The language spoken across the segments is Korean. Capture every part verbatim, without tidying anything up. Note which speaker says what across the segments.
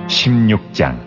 Speaker 1: 십육 장.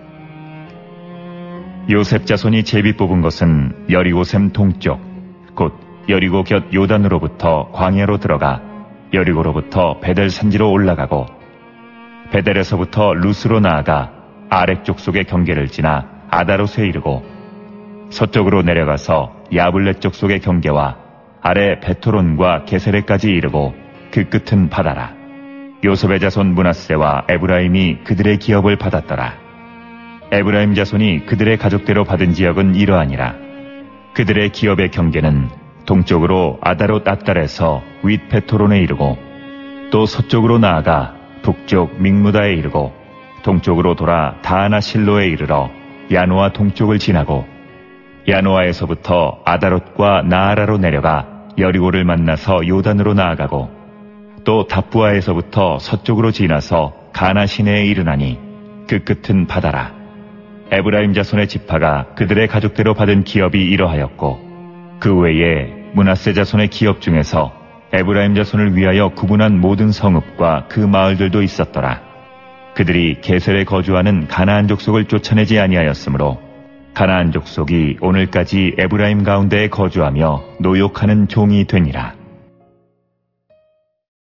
Speaker 1: 요셉 자손이 제비 뽑은 것은 여리고샘 동쪽, 곧 여리고 곁 요단으로부터 광야로 들어가 여리고로부터 베델 산지로 올라가고 베델에서부터 루스로 나아가 아렉 족속의 경계를 지나 아다롯에 이르고 서쪽으로 내려가서 야블렛 족속의 경계와 아래 베토론과 게세레까지 이르고 그 끝은 바다라. 요셉의 자손 므낫세와 에브라임이 그들의 기업을 받았더라. 에브라임 자손이 그들의 가족대로 받은 지역은 이러하니라. 그들의 기업의 경계는 동쪽으로 아다롯 앗달에서 윗 베토론에 이르고 또 서쪽으로 나아가 북쪽 믹무다에 이르고 동쪽으로 돌아 다하나 실로에 이르러 야노아 동쪽을 지나고 야노아에서부터 아다롯과 나아라로 내려가 여리고를 만나서 요단으로 나아가고 또 답부아에서부터 서쪽으로 지나서 가나 시내에 이르나니 그 끝은 바다라. 에브라임 자손의 지파가 그들의 가족대로 받은 기업이 이러하였고 그 외에 므낫세 자손의 기업 중에서 에브라임 자손을 위하여 구분한 모든 성읍과 그 마을들도 있었더라. 그들이 게셀에 거주하는 가나안 족속을 쫓아내지 아니하였으므로 가나안 족속이 오늘까지 에브라임 가운데에 거주하며 노역하는 종이 되니라.